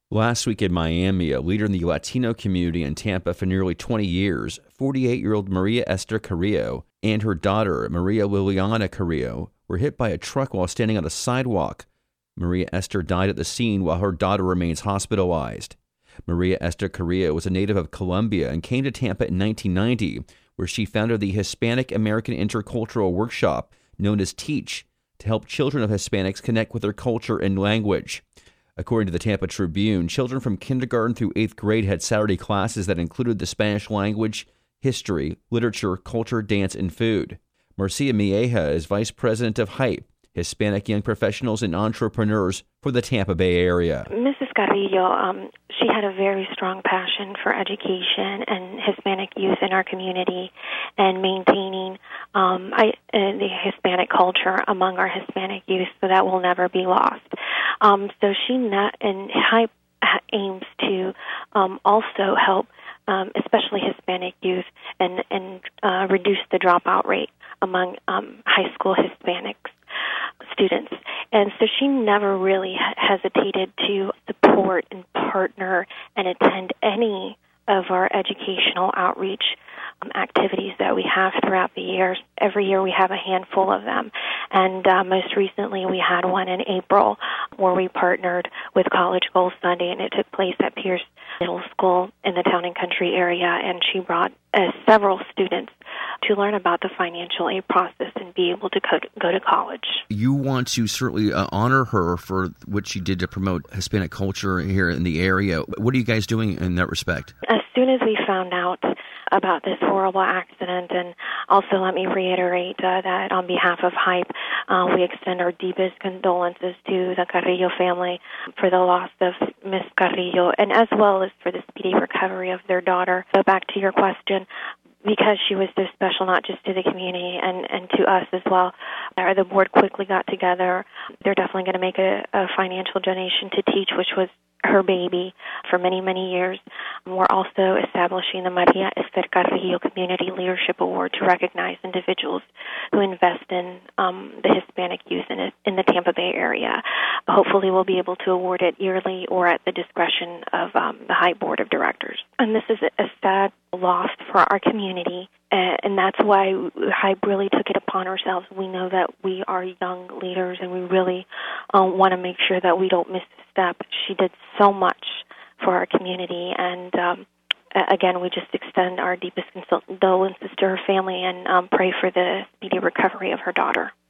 Last week in Miami, a leader in the Latino community in Tampa for nearly 20 years, 48-year-old Maria Esther Carrillo and her daughter, Maria Liliana Carrillo, were hit by a truck while standing on a sidewalk. Maria Esther died at the scene while her daughter remains hospitalized. Maria Esther Carrillo was a native of Colombia and came to Tampa in 1990, where she founded the Hispanic American Intercultural Workshop, known as TEACH, to help children of Hispanics connect with their culture and language. According to the Tampa Tribune, children from kindergarten through 8th grade had Saturday classes that included the Spanish language, history, literature, culture, dance, and food. Marcia Mieja is vice president of HYPE, Hispanic Young Professionals and Entrepreneurs for the Tampa Bay area. Mrs. Carrillo, she had a very strong passion for education and Hispanic youth in our community and maintaining the Hispanic culture among our Hispanic youth, so that will never be lost. So and HYPE aims to also help especially Hispanic youth and reduce the dropout rate among high school Hispanics students. And so she never really hesitated to support and partner and attend any of our educational outreach activities that we have throughout the years. Every year we have a handful of them. And most recently we had one in April where we partnered with College Goals Sunday, and it took place at Pierce Middle School in the Town and Country area, and she brought several students to learn about the financial aid process and be able to go to college. You want to certainly honor her for what she did to promote Hispanic culture here in the area. What are you guys doing in that respect? As soon as we found out about this horrible accident, and also let me reiterate that on behalf of HYPE, we extend our deepest condolences to the Carrillo family for the loss of Miss Carrillo, and as well as for the speedy recovery of their daughter. So back to your question, because she was so special, not just to the community and to us as well, the board quickly got together. They're definitely going to make a financial donation to TEACH, which was her baby for many, many years. We're also establishing the Maria Esther Carrillo Community Leadership Award to recognize individuals who invest in the Hispanic youth in the Tampa Bay area. Hopefully we'll be able to award it yearly or at the discretion of the HYPE Board of Directors. And this is a sad loss for our community, and that's why HYPE really took it upon ourselves. We know that we are young leaders, and we really want to make sure that we don't miss a step. She did so much for our community, and again, we just extend our deepest condolences to her family and pray for the speedy recovery of her daughter.